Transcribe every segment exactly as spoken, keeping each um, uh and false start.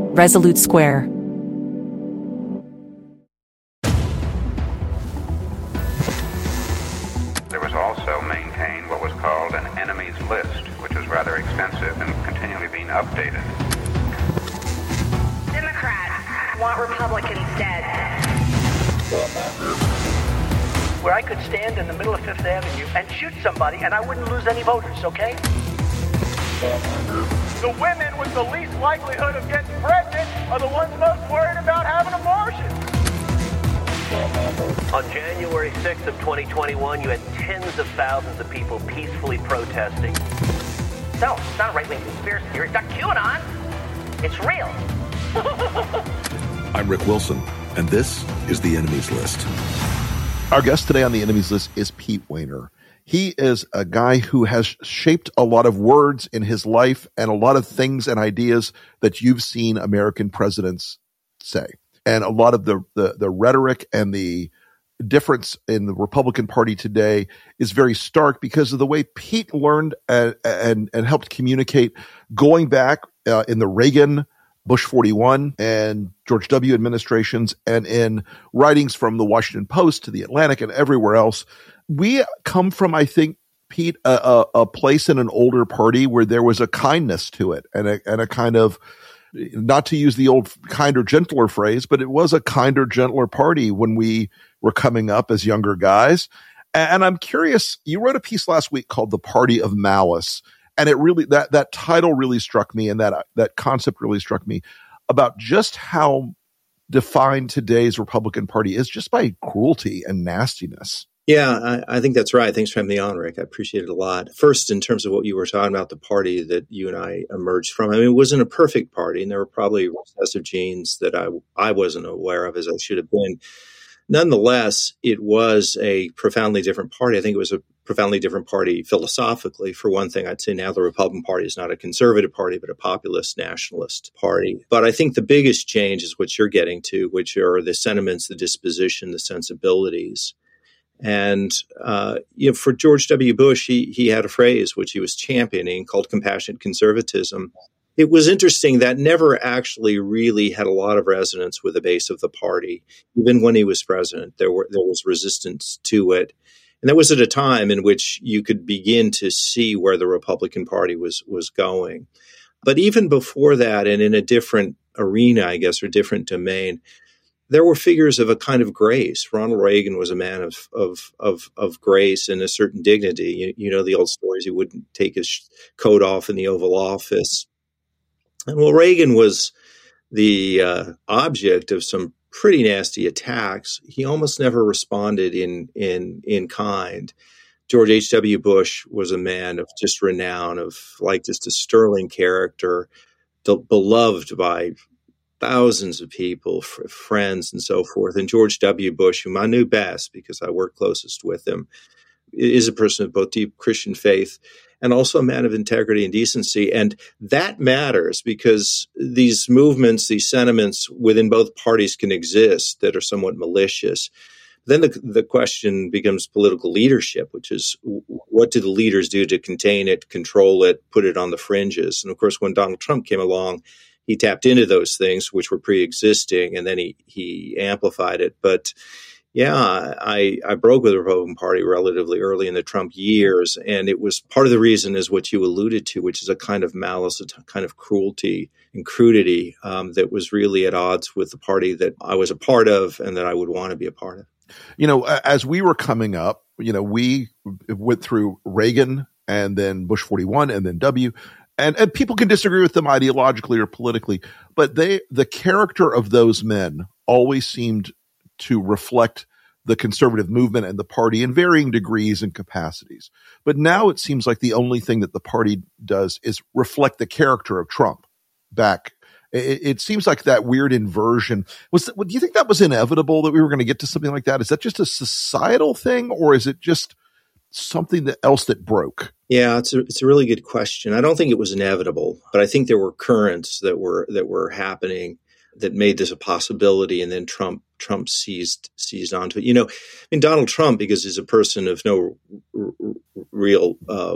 Resolute Square. There was also maintained what was called an enemies list, which was rather extensive and continually being updated. Democrats want Republicans dead. Where I could stand in the middle of Fifth Avenue and shoot somebody and I wouldn't lose any voters, okay? The women with the least likelihood of getting pregnant are the ones most worried about having abortions. On January sixth of twenty twenty-one, you had tens of thousands of people peacefully protesting. No, it's not a right-wing conspiracy theory. It's not QAnon. It's real. I'm Rick Wilson, and this is The Enemies List. Our guest today on The Enemies List is Pete Wehner. He is a guy who has shaped a lot of words in his life and a lot of things and ideas that you've seen American presidents say. And a lot of the, the, the rhetoric and the difference in the Republican Party today is very stark because of the way Pete learned and, and, and helped communicate going back uh, in the Reagan, Bush forty-one, and George W. administrations, and in writings from the Washington Post to the Atlantic and everywhere else. We come from, I think, Pete, a, a, a place in an older party where there was a kindness to it and a, and a kind of, not to use the old kinder, gentler phrase, but it was a kinder, gentler party when we were coming up as younger guys. And I'm curious, you wrote a piece last week called The Party of Malice. And it really, that, that title really struck me, and that, that concept really struck me about just how defined today's Republican Party is just by cruelty and nastiness. Yeah, I, I think that's right. Thanks for having me on, Rick. I appreciate it a lot. First, in terms of what you were talking about, the party that you and I emerged from, I mean, it wasn't a perfect party, and there were probably recessive genes that I, I wasn't aware of as I should have been. Nonetheless, it was a profoundly different party. I think it was a profoundly different party philosophically. For one thing, I'd say now the Republican Party is not a conservative party, but a populist nationalist party. But I think the biggest change is what you're getting to, which are the sentiments, the disposition, the sensibilities. And uh, you know, for George W. Bush, he he had a phrase which he was championing called compassionate conservatism. It was interesting that never actually really had a lot of resonance with the base of the party. Even when he was president, there were there was resistance to it. And that was at a time in which you could begin to see where the Republican Party was was going. But even before that, and in a different arena, I guess, or different domain, there were figures of a kind of grace. Ronald Reagan was a man of of of, of grace and a certain dignity. You, you know the old stories. He wouldn't take his coat off in the Oval Office. And while Reagan was the uh, object of some pretty nasty attacks, he almost never responded in in in kind. George H W. Bush was a man of just renown, of like just a sterling character, beloved by thousands of people, f- friends, and so forth. And George W. Bush, whom I knew best because I worked closest with him, is a person of both deep Christian faith and also a man of integrity and decency. And that matters because these movements, these sentiments within both parties can exist that are somewhat malicious. Then the, the question becomes political leadership, which is what do the leaders do to contain it, control it, put it on the fringes? And of course, when Donald Trump came along, he tapped into those things which were pre-existing, and then he, he amplified it. But yeah, I, I broke with the Republican Party relatively early in the Trump years, and it was part of the reason is what you alluded to, which is a kind of malice, a t- kind of cruelty and crudity um, that was really at odds with the party that I was a part of and that I would want to be a part of. You know, as we were coming up, you know, we went through Reagan and then Bush forty-one and then W. And, and people can disagree with them ideologically or politically, but they, the character of those men always seemed to reflect the conservative movement and the party in varying degrees and capacities. But now it seems like the only thing that the party does is reflect the character of Trump back. It, it seems like that weird inversion. Was that, do you think that was inevitable that we were going to get to something like that? Is that just a societal thing, or is it just something that else that broke? Yeah, it's a, it's a really good question. I don't think it was inevitable, but I think there were currents that were that were happening that made this a possibility, and then Trump Trump seized seized onto it. You know, I mean, Donald Trump, because he's a person of no r- r- real uh,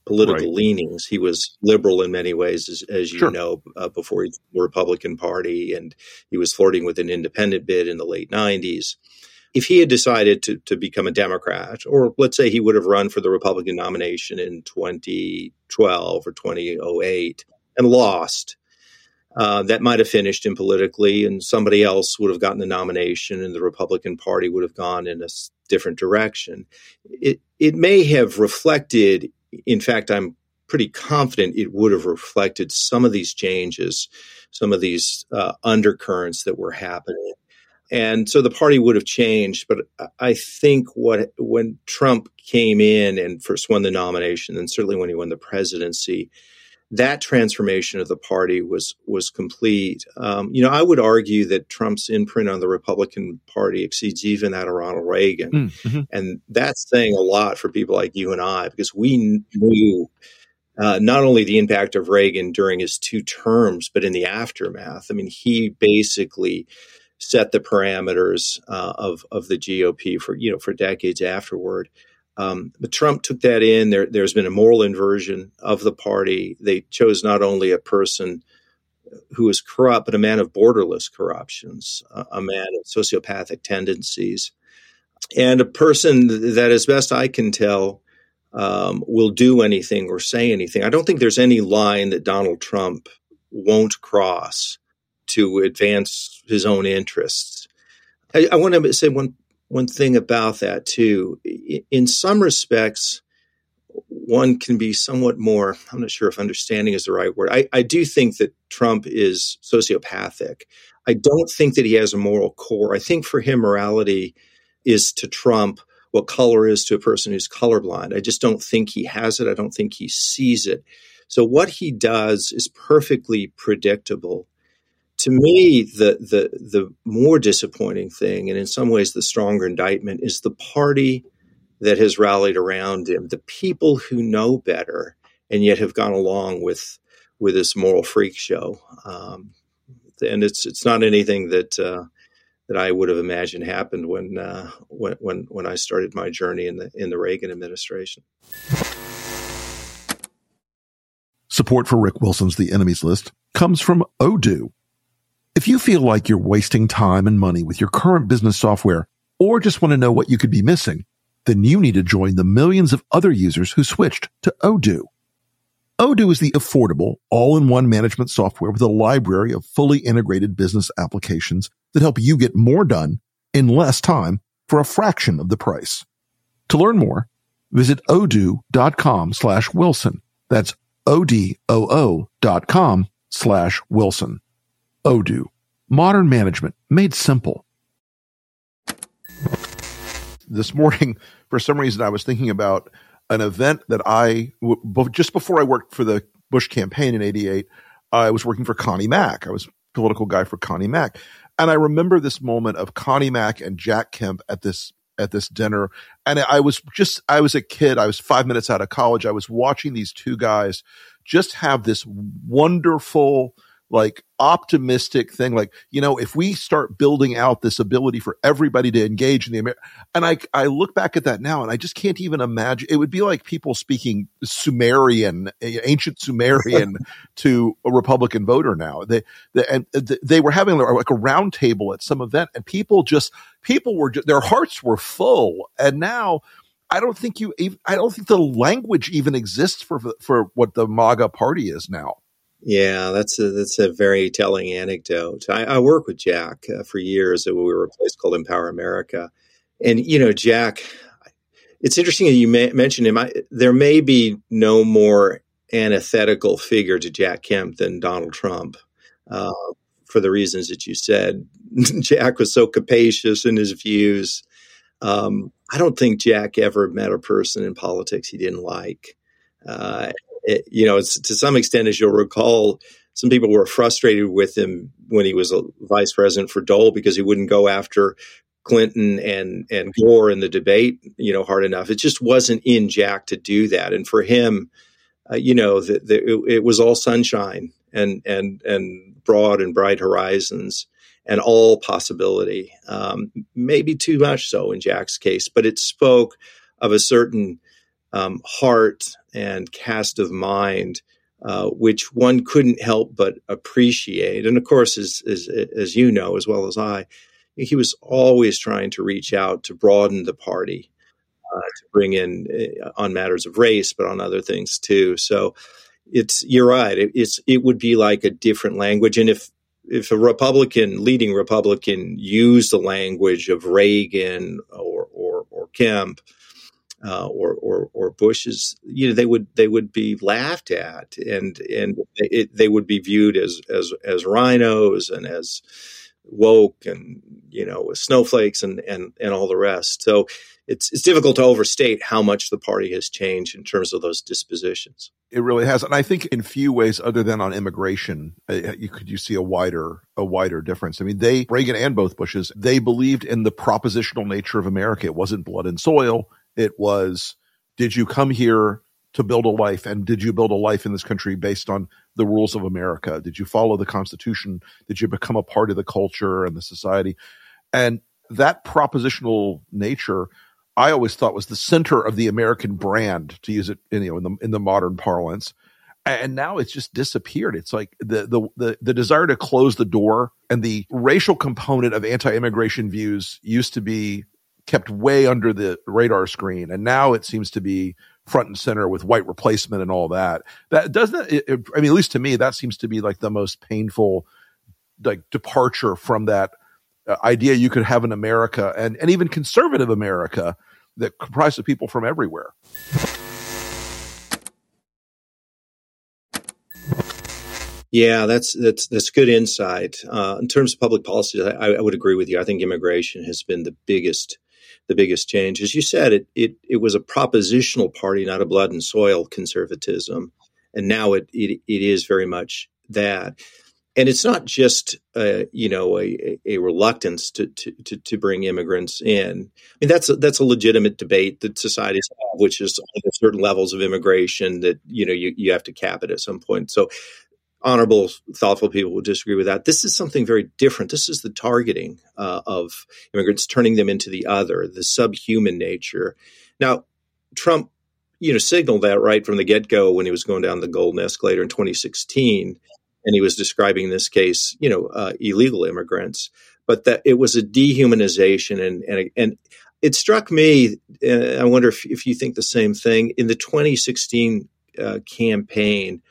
political Right. leanings. He was liberal in many ways, as, as you Sure. know, uh, before he joined the Republican Party, and he was flirting with an independent bid in the late nineties. If he had decided to, to become a Democrat, or let's say he would have run for the Republican nomination in twenty twelve or twenty oh eight and lost, uh, that might have finished him politically, and somebody else would have gotten the nomination, and the Republican Party would have gone in a s- different direction. It it may have reflected, in fact, I'm pretty confident it would have reflected some of these changes, some of these uh, undercurrents that were happening. And so the party would have changed. But I think what when Trump came in and first won the nomination, and certainly when he won the presidency, that transformation of the party was was complete. Um, you know, I would argue that Trump's imprint on the Republican Party exceeds even that of Ronald Reagan. Mm-hmm. And that's saying a lot for people like you and I, because we knew uh, not only the impact of Reagan during his two terms, but in the aftermath. I mean, he basically set the parameters uh, of of the G O P for you know for decades afterward. Um, but Trump took that in. There, there's been a moral inversion of the party. They chose not only a person who was corrupt, but a man of borderless corruptions, a, a man of sociopathic tendencies, and a person that, as best I can tell, um, will do anything or say anything. I don't think there's any line that Donald Trump won't cross to advance his own interests. I, I want to say one one thing about that too. In some respects, one can be somewhat more, I'm not sure if understanding is the right word. I, I do think that Trump is sociopathic. I don't think that he has a moral core. I think for him, morality is to Trump what color is to a person who's colorblind. I just don't think he has it. I don't think he sees it. So what he does is perfectly predictable. To me, the the the more disappointing thing, and in some ways the stronger indictment, is the party that has rallied around him, the people who know better and yet have gone along with with this moral freak show. Um, and it's it's not anything that uh, that I would have imagined happened when uh, when when when I started my journey in the in the Reagan administration. Support for Rick Wilson's The Enemies List comes from Odoo. If you feel like you're wasting time and money with your current business software, or just want to know what you could be missing, then you need to join the millions of other users who switched to Odoo. Odoo is the affordable, all-in-one management software with a library of fully integrated business applications that help you get more done in less time for a fraction of the price. To learn more, visit odoo.com slash Wilson. That's O-D-O-O dot com slash Wilson. Odoo. Modern management made simple. This morning, for some reason, I was thinking about an event that I, just before I worked for the Bush campaign in eighty-eight, I was working for Connie Mack. I was a political guy for Connie Mack. And I remember this moment of Connie Mack and Jack Kemp at this at this dinner. And I was just, I was a kid. I was five minutes out of college. I was watching these two guys just have this wonderful, like optimistic thing. Like, you know, if we start building out this ability for everybody to engage in the Amer- and I, I look back at that now and I just can't even imagine. It would be like people speaking Sumerian, ancient Sumerian to a Republican voter now. They, they, and they were having like a round table at some event and people just, people were, just, their hearts were full. And now I don't think you, I don't think the language even exists for, for what the MAGA party is now. Yeah, that's a, that's a very telling anecdote. I, I worked with Jack uh, for years. We were a place called Empower America. And, you know, Jack, it's interesting that you may, mentioned him. I, there may be no more antithetical figure to Jack Kemp than Donald Trump, uh, for the reasons that you said. Jack was so capacious in his views. Um, I don't think Jack ever met a person in politics he didn't like. Uh It, you know, it's, to some extent, as you'll recall, some people were frustrated with him when he was a vice president for Dole because he wouldn't go after Clinton and, and Gore in the debate, you know, hard enough. It just wasn't in Jack to do that. And for him, uh, you know, the, the, it, it was all sunshine and, and, and broad and bright horizons and all possibility, um, maybe too much so in Jack's case, but it spoke of a certain um, heart and cast of mind, uh, which one couldn't help but appreciate. And of course, as, as, as you know, as well as I, he was always trying to reach out to broaden the party, uh, to bring in uh, on matters of race, but on other things too. So it's, you're right. It, it's, it would be like a different language. And if, if a Republican, leading Republican used the language of Reagan or, or, or Kemp, uh, or, or, or Bush's, you know, they would, they would be laughed at, and, and it, they would be viewed as, as, as rhinos and as woke and, you know, snowflakes and, and, and all the rest. So it's, it's difficult to overstate how much the party has changed in terms of those dispositions. It really has. And I think in few ways other than on immigration, uh, you could, you see a wider, a wider difference. I mean, they, Reagan and both Bushes, they believed in the propositional nature of America. It wasn't blood and soil. It was, did you come here to build a life? And did you build a life in this country based on the rules of America? Did you follow the Constitution? Did you become a part of the culture and the society? And that propositional nature, I always thought, was the center of the American brand, to use it in, you know, in the in the modern parlance. And now it's just disappeared. It's like the the the, the desire to close the door, and the racial component of anti-immigration views used to be kept way under the radar screen, and now it seems to be front and center with white replacement and all that. That doesn't. It, it, I mean, at least to me, that seems to be like the most painful, like, departure from that uh, idea you could have an America, and and even conservative America, that comprised of people from everywhere. Yeah, that's that's that's good insight. Uh, in terms of public policy, I, I would agree with you. I think immigration has been the biggest the biggest change. As you said, it it it was a propositional party, not a blood and soil conservatism, and now it it, it is very much that. And it's not just, uh, you know, a, a reluctance to, to, to bring immigrants in. I mean, that's a, that's a legitimate debate that societies have, which is at certain levels of immigration that, you know, you, you have to cap it at some point. So honorable, thoughtful people will disagree with that. This is something very different. This is the targeting uh, of immigrants, turning them into the other, the subhuman nature. Now, Trump, you know, signaled that right from the get-go when he was going down the golden escalator in twenty sixteen. And he was describing in this case, you know, uh, illegal immigrants, but that it was a dehumanization. And and, and it struck me, uh, I wonder if, if you think the same thing, in the twenty sixteen uh, campaign,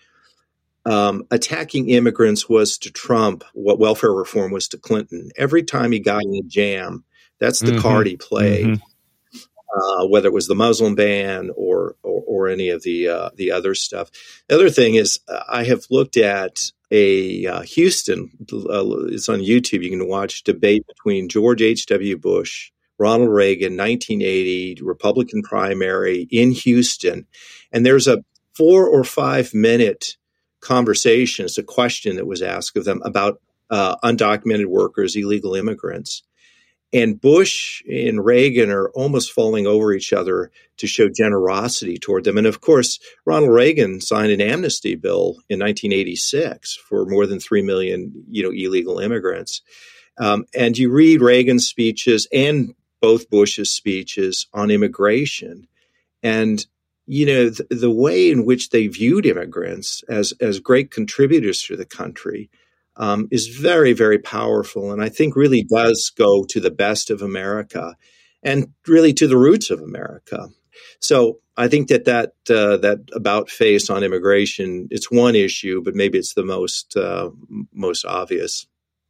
um, attacking immigrants was to Trump what welfare reform was to Clinton. Every time he got in a jam, that's the mm-hmm. card he played. Mm-hmm. Uh, whether it was the Muslim ban or or, or any of the uh, the other stuff. The other thing is, uh, I have looked at a uh, Houston. Uh, it's on YouTube. You can watch debate between George H W. Bush, Ronald Reagan, nineteen eighty Republican primary in Houston, and there's a four or five minute conversation. It's a question that was asked of them about uh, undocumented workers, illegal immigrants. And Bush and Reagan are almost falling over each other to show generosity toward them. And of course, Ronald Reagan signed an amnesty bill in nineteen eighty-six for more than three million, you know, illegal immigrants. Um, and you read Reagan's speeches and both Bush's speeches on immigration, and you know the, the way in which they viewed immigrants as as great contributors to the country. Um, is very, very powerful, and I think really does go to the best of America and really to the roots of America. So I think that that, uh, that about face on immigration, it's one issue, but maybe it's the most uh, most obvious.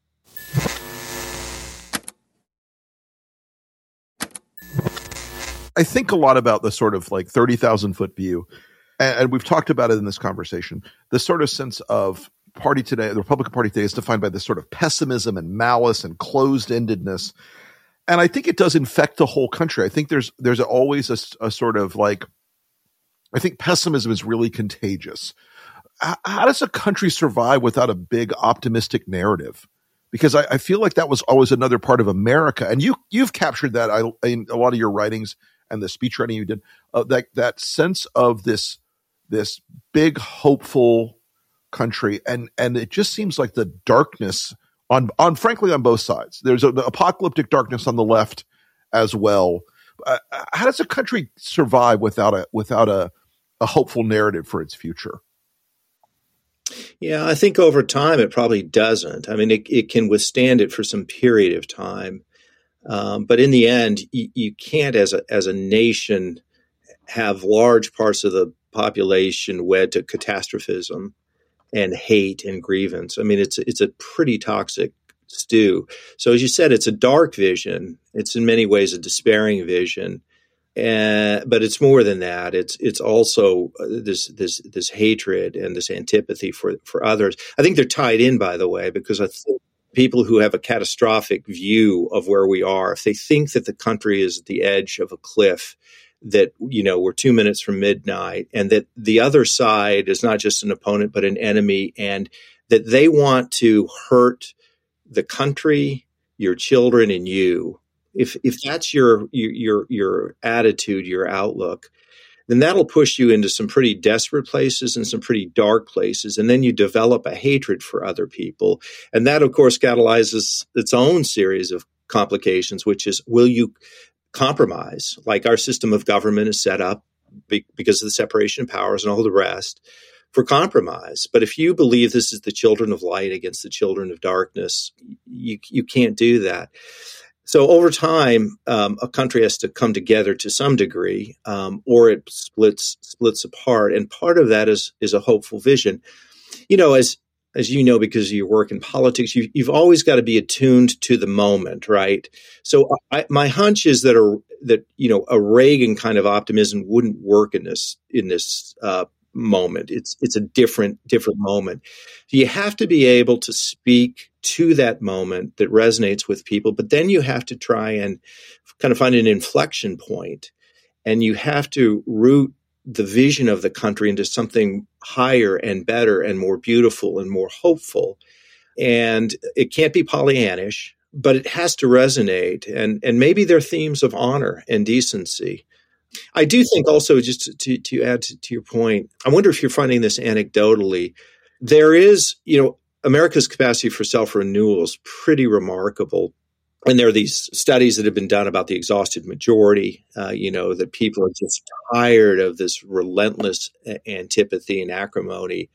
I think a lot about the sort of like thirty thousand foot view, and, and we've talked about it in this conversation, the sort of sense of party today, the Republican Party today, is defined by this sort of pessimism and malice and closed-endedness. And I think it does infect the whole country. I think there's there's always a, a sort of like, I think pessimism is really contagious. How, how does a country survive without a big optimistic narrative? Because I, I feel like that was always another part of America. And you, you've captured that I, in a lot of your writings and the speech writing you did, uh, that, that sense of this, this big, hopeful country, and and it just seems like the darkness on on frankly on both sides. There's a, the apocalyptic darkness on the left as well, Uh, how does a country survive without a without a, a hopeful narrative for its future? Yeah, I think over time it probably doesn't. I mean, it, it can withstand it for some period of time. Um, but in the end, you, you can't, as a as a nation, have large parts of the population wed to catastrophism and hate and grievance. I mean, it's it's a pretty toxic stew. So as you said, it's a dark vision. It's in many ways a despairing vision, and but it's more than that. It's it's also this this this hatred and this antipathy for for others. I think they're tied in, by the way, because I think people who have a catastrophic view of where we are, if they think that the country is at the edge of a cliff, that, you know, we're two minutes from midnight, and that the other side is not just an opponent, but an enemy, and that they want to hurt the country, your children, and you. If if that's your your your attitude, your outlook, then that'll push you into some pretty desperate places and some pretty dark places. And then you develop a hatred for other people. And that, of course, catalyzes its own series of complications, which is, will you compromise? Like our system of government is set up be- because of the separation of powers and all the rest for compromise. But if you believe this is the children of light against the children of darkness, you, you can't do that. So over time, um, a country has to come together to some degree, um, or it splits splits apart. And part of that is is a hopeful vision. You know, as as you know, because of your work in politics, you, you've always got to be attuned to the moment, right? So I, my hunch is that a that you know a Reagan kind of optimism wouldn't work in this in this uh, moment. It's it's a different different moment. You have to be able to speak to that moment that resonates with people, but then you have to try and kind of find an inflection point, and you have to root the vision of the country into something higher and better and more beautiful and more hopeful. And it can't be Pollyannish, but it has to resonate. And, and maybe they're themes of honor and decency. I do think also, just to, to, to add to, to your point, I wonder if you're finding this anecdotally, there is, you know, America's capacity for self-renewal is pretty remarkable. And there are these studies that have been done about the exhausted majority, uh, you know, that people are just tired of this relentless antipathy and acrimony.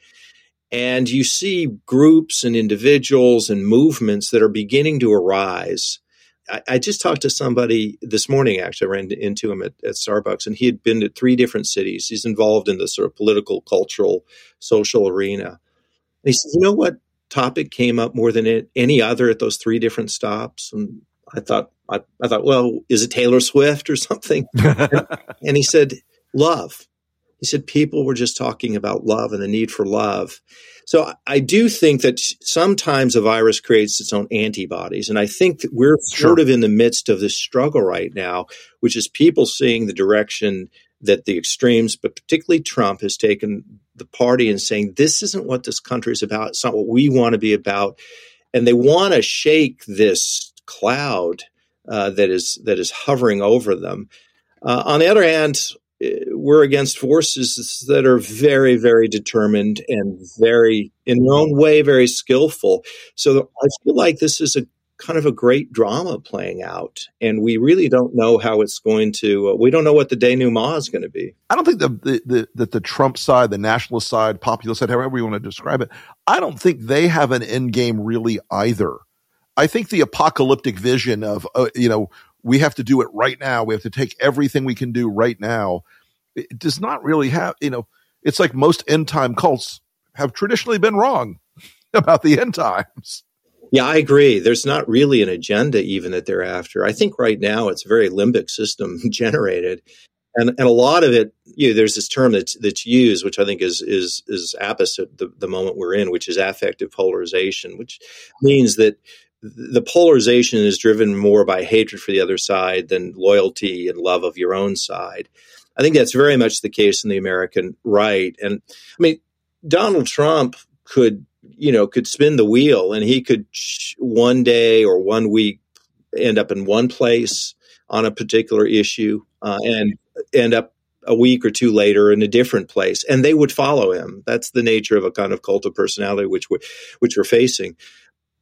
And you see groups and individuals and movements that are beginning to arise. I, I just talked to somebody this morning, actually. I ran into him at, at Starbucks, and he had been to three different cities. He's involved in the sort of political, cultural, social arena. And he said, you know what topic came up more than any other at those three different stops? And I thought, I, I thought, well, is it Taylor Swift or something? and, and he said, love. He said people were just talking about love and the need for love. So I, I do think that sometimes a virus creates its own antibodies. And I think that we're Sure. sort of in the midst of this struggle right now, which is people seeing the direction that the extremes, but particularly Trump, has taken the party and saying, this isn't what this country is about. It's not what we want to be about. And they want to shake this cloud uh, that is that is hovering over them. Uh, on the other hand, we're against forces that are very, very determined and very, in their own way, very skillful. So I feel like this is a kind of a great drama playing out, and we really don't know how it's going to. Uh, we don't know what the denouement is going to be. I don't think the, the, the, that the Trump side, the nationalist side, populist side, however you want to describe it, I don't think they have an end game really either. I think the apocalyptic vision of, uh, you know, we have to do it right now. We have to take everything we can do right now. It does not really have, you know, it's like most end time cults have traditionally been wrong about the end times. Yeah, I agree. There's not really an agenda even that they're after. I think right now it's very limbic system generated. And and a lot of it, you know, there's this term that's that's used, which I think is is is opposite the, the moment we're in, which is affective polarization, which means that the polarization is driven more by hatred for the other side than loyalty and love of your own side. I think that's very much the case in the American right. And I mean, Donald Trump could, you know, could spin the wheel, and he could one day or one week end up in one place on a particular issue uh, and end up a week or two later in a different place, and they would follow him. That's the nature of a kind of cult of personality which we're, which we're facing.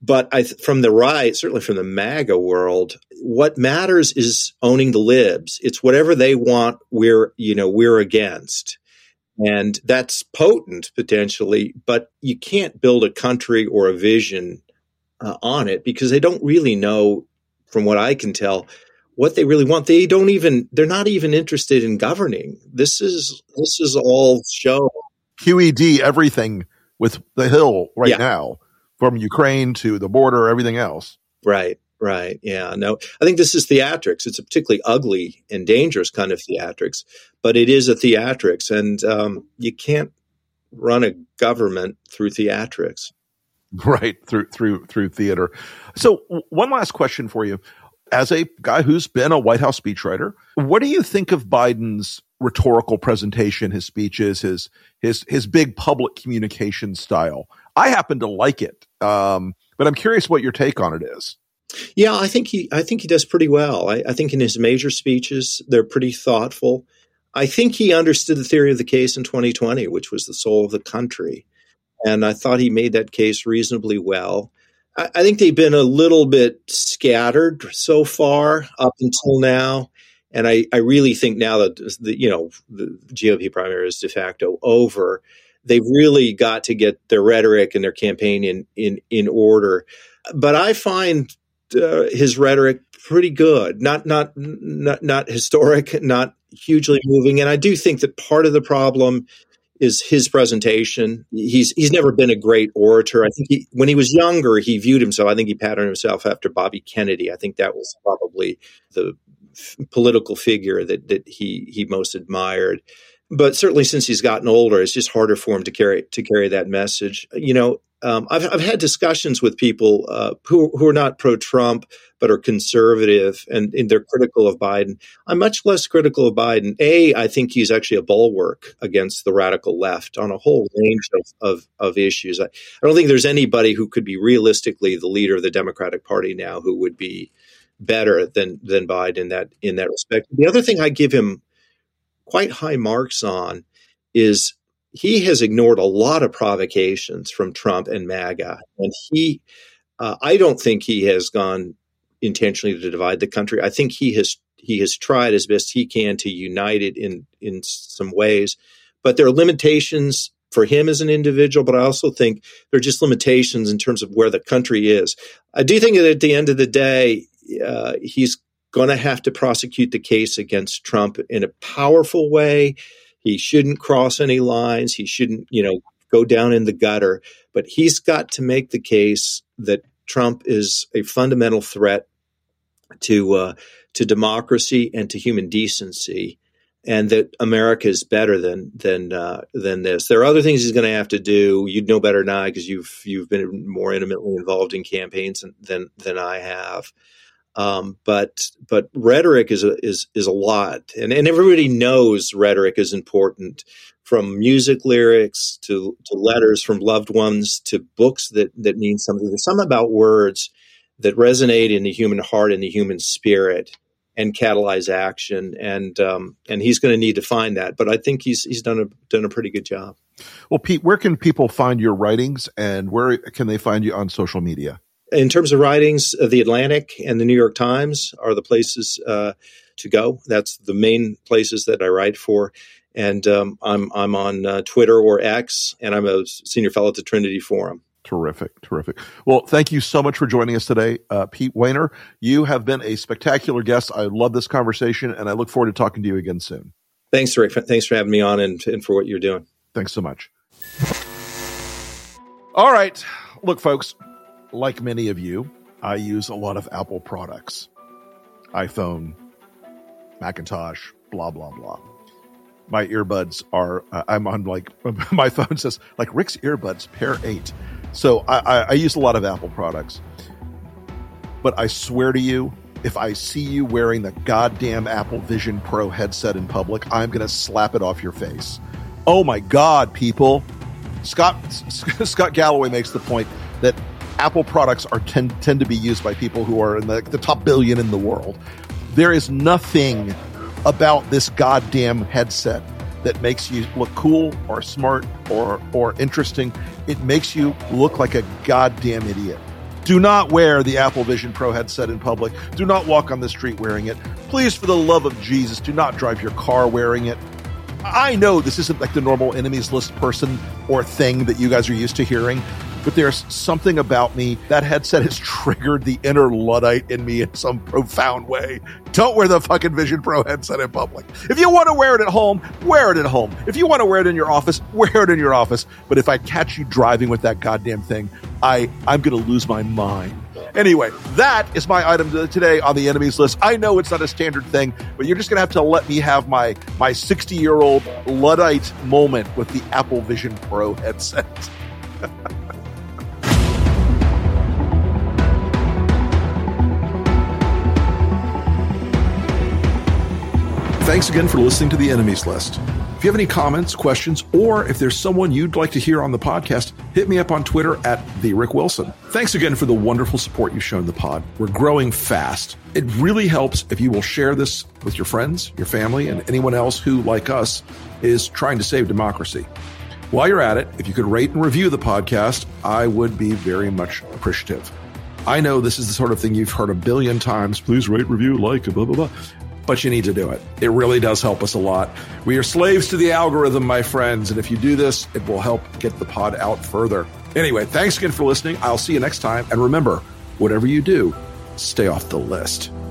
But I, from the right, certainly from the MAGA world, what matters is owning the libs. It's whatever they want, we're, you know, we're against. And that's potent potentially, but you can't build a country or a vision uh, on it because they don't really know, from what I can tell, what they really want. They don't even, they're not even interested in governing. This is, this is all show. Q E D everything with the Hill right Yeah. now, from Ukraine to the border, everything else. Right, right. Yeah, no, I think this is theatrics. It's a particularly ugly and dangerous kind of theatrics, but it is a theatrics, and um, you can't run a government through theatrics. Right, through through through theater. So w- one last question for you. As a guy who's been a White House speechwriter, what do you think of Biden's rhetorical presentation, his speeches, his his his big public communication style? I happen to like it, um, but I'm curious what your take on it is. Yeah, I think he, I think he does pretty well. I, I think in his major speeches, they're pretty thoughtful. I think he understood the theory of the case in twenty twenty, which was the soul of the country. And I thought he made that case reasonably well. I, I think they've been a little bit scattered so far up until now. And I, I really think now that the, you know, the G O P primary is de facto over, they've really got to get their rhetoric and their campaign in, in, in order. But I find uh, his rhetoric pretty good, not, not, not, not historic, not hugely moving. And I do think that part of the problem is his presentation. He's he's never been a great orator. I think he, when he was younger, he viewed himself, I think he patterned himself after Bobby Kennedy. I think that was probably the f- political figure that that he he most admired. But certainly since he's gotten older, it's just harder for him to carry to carry that message. You know, um, I've I've had discussions with people uh, who who are not pro-Trump but are conservative, and, and they're critical of Biden. I'm much less critical of Biden. A, I think he's actually a bulwark against the radical left on a whole range of of, of issues. I, I don't think there's anybody who could be realistically the leader of the Democratic Party now who would be better than than Biden in that in that respect. The other thing I give him quite high marks on is he has ignored a lot of provocations from Trump and MAGA. And he, uh, I don't think he has gone intentionally to divide the country. I think he has, he has tried as best he can to unite it in, in some ways, but there are limitations for him as an individual. But I also think there are just limitations in terms of where the country is. I do think that at the end of the day, uh, he's going to have to prosecute the case against Trump in a powerful way. He shouldn't cross any lines. He shouldn't, you know, go down in the gutter. But he's got to make the case that Trump is a fundamental threat to uh, to democracy and to human decency, and that America is better than than uh, than this. There are other things he's going to have to do. You'd know better than I, because you've you've been more intimately involved in campaigns than than, than I have. Um, but but rhetoric is a, is is a lot, and and everybody knows rhetoric is important, from music lyrics to to letters from loved ones to books that that mean something. There's something about words that resonate in the human heart and the human spirit and catalyze action, and um, and he's going to need to find that. But I think he's he's done a done a pretty good job. Well, Pete, where can people find your writings, and where can they find you on social media? In terms of writings, uh, The Atlantic and The New York Times are the places uh, to go. That's the main places that I write for. And um, I'm I'm on uh, Twitter or X, and I'm a senior fellow at the Trinity Forum. Terrific, terrific. Well, thank you so much for joining us today, uh, Pete Wehner. You have been a spectacular guest. I love this conversation, and I look forward to talking to you again soon. Thanks, Rick. Thanks for having me on, and, and for what you're doing. Thanks so much. All right. Look, folks. Like many of you, I use a lot of Apple products. iPhone, Macintosh, blah, blah, blah. My earbuds are, uh, I'm on like, my phone says, like Rick's earbuds, pair eight. So I, I, I use a lot of Apple products. But I swear to you, if I see you wearing the goddamn Apple Vision Pro headset in public, I'm going to slap it off your face. Oh my God, people. Scott, Scott Galloway makes the point that Apple products are tend, tend to be used by people who are in the, the top billion in the world. There is nothing about this goddamn headset that makes you look cool or smart or or interesting. It makes you look like a goddamn idiot. Do not wear the Apple Vision Pro headset in public. Do not walk on the street wearing it. Please, for the love of Jesus, do not drive your car wearing it. I know this isn't like the normal enemies list person or thing that you guys are used to hearing, but there's something about me. That headset has triggered the inner Luddite in me in some profound way. Don't wear the fucking Vision Pro headset in public. If you want to wear it at home, wear it at home. If you want to wear it in your office, wear it in your office. But if I catch you driving with that goddamn thing, I, I'm going to lose my mind. Anyway, that is my item today on the enemies list. I know it's not a standard thing, but you're just going to have to let me have my my sixty-year-old Luddite moment with the Apple Vision Pro headset. Thanks again for listening to the enemies list. If you have any comments, questions, or if there's someone you'd like to hear on the podcast, hit me up on Twitter at the Rick Wilson. Thanks again for the wonderful support you've shown the pod. We're growing fast. It really helps if you will share this with your friends, your family, and anyone else who, like us, is trying to save democracy. While you're at it, if you could rate and review the podcast, I would be very much appreciative. I know this is the sort of thing you've heard a billion times. Please rate, review, like, blah, blah, blah. But you need to do it. It really does help us a lot. We are slaves to the algorithm, my friends. And if you do this, it will help get the pod out further. Anyway, thanks again for listening. I'll see you next time. And remember, whatever you do, stay off the list.